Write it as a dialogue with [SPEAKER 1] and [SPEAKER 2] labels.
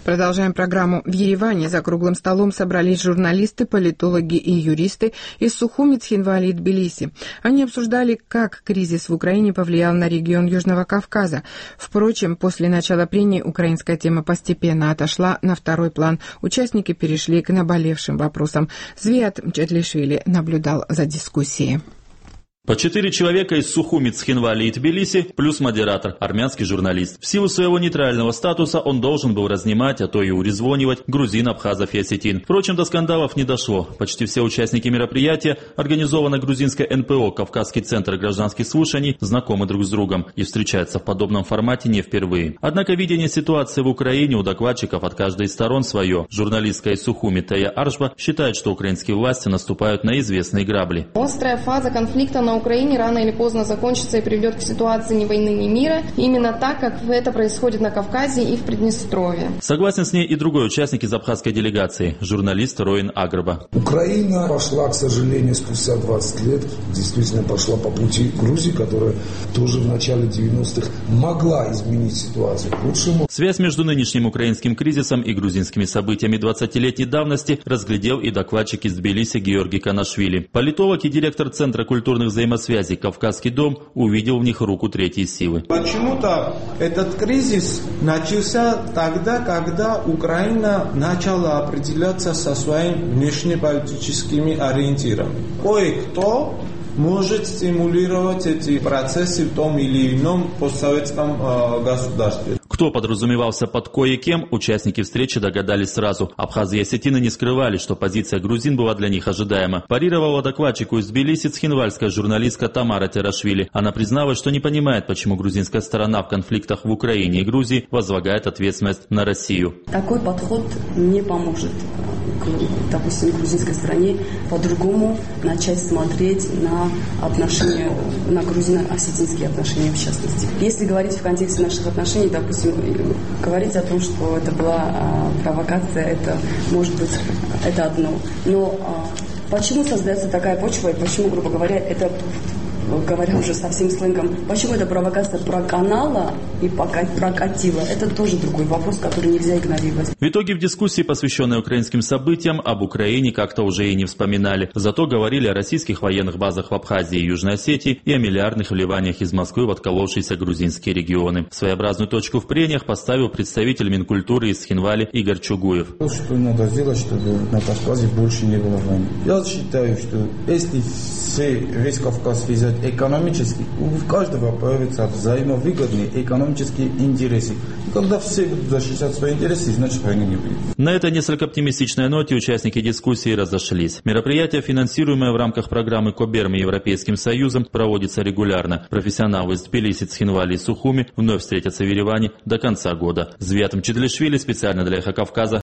[SPEAKER 1] Продолжаем программу. В Ереване за круглым столом собрались журналисты, политологи и юристы из Сухуми, Цхинвали и Тбилиси. Они обсуждали, как кризис в Украине повлиял на регион Южного Кавказа. Впрочем, после начала прений украинская тема постепенно отошла на второй план. Участники перешли к наболевшим вопросам. Звиат Мчетлишвили наблюдал за дискуссией.
[SPEAKER 2] По 4 человека из Сухуми, Цхинвали и Тбилиси, плюс модератор, армянский журналист. В силу своего нейтрального статуса он должен был разнимать, а то и урезвонивать грузин, абхазов и осетин. Впрочем, до скандалов не дошло. Почти все участники мероприятия, организованной грузинской НПО «Кавказский центр гражданских слушаний», знакомы друг с другом и встречаются в подобном формате не впервые. Однако видение ситуации в Украине у докладчиков от каждой из сторон свое. Журналистка из Сухуми Тея Аршба считает, что украинские власти наступают на известные грабли.
[SPEAKER 3] Острая фаза конфликта на Украине рано или поздно закончится и приведет к ситуации ни войны, ни мира. Именно так, как это происходит на Кавказе и в Приднестровье.
[SPEAKER 2] Согласен с ней и другой участник из абхазской делегации, журналист Роин Агрба.
[SPEAKER 4] Украина пошла, к сожалению, спустя 20 лет, действительно пошла по пути Грузии, которая тоже в начале 90-х могла изменить ситуацию к лучшему.
[SPEAKER 2] Связь между нынешним украинским кризисом и грузинскими событиями 20-летней давности разглядел и докладчик из Тбилиси Георгий Канашвили. Политолог и директор Центра культурных взаимосвязей «Кавказский дом» увидел в них руку третьей силы.
[SPEAKER 5] Почему-то этот кризис начался тогда, когда Украина начала определяться со своими внешнеполитическими ориентирами. Кое-кто может стимулировать эти процессы в том или ином постсоветском государстве.
[SPEAKER 2] Кто подразумевался под кое-кем, участники встречи догадались сразу. Абхазы и осетины не скрывали, что позиция грузин была для них ожидаема. Парировала докладчику из Тбилиси цхинвальская журналистка Тамара Терашвили. Она призналась, что не понимает, почему грузинская сторона в конфликтах в Украине и Грузии возлагает ответственность на Россию.
[SPEAKER 6] Такой подход не поможет, допустим, грузинской стране по-другому начать смотреть на отношения, на грузино-осетинские отношения в частности. Если говорить в контексте наших отношений, допустим, говорить о том, что это была провокация, это может быть, это одно. Но почему создается такая почва и почему, грубо говоря, это, говоря уже совсем сленгом, почему эта провокация проканала и прокатила, это тоже другой вопрос, который нельзя игнорировать.
[SPEAKER 2] В итоге в дискуссии, посвященной украинским событиям, об Украине как-то уже и не вспоминали. Зато говорили о российских военных базах в Абхазии и Южной Осетии и о миллиардных вливаниях из Москвы в отколовшиеся грузинские регионы. Своеобразную точку в прениях поставил представитель Минкультуры из Цхинвали Игорь Чугуев.
[SPEAKER 7] Что надо сделать, чтобы на Кавказе больше не было войны? Я считаю, что если весь Кавказ взять экономически, у каждого появятся взаимовыгодные экономические интересы. И когда все будут защищать свои интересы, значит войны не будет.
[SPEAKER 2] На этой несколько оптимистичной ноте участники дискуссии разошлись. Мероприятие, финансируемое в рамках программы Коберм и Европейским Союзом, проводится регулярно. Профессионалы из Тбилиси, Цхинвали и Сухуми вновь встретятся в Ереване до конца года. Звиат Мчетлишвили специально для «Эхо Кавказа»,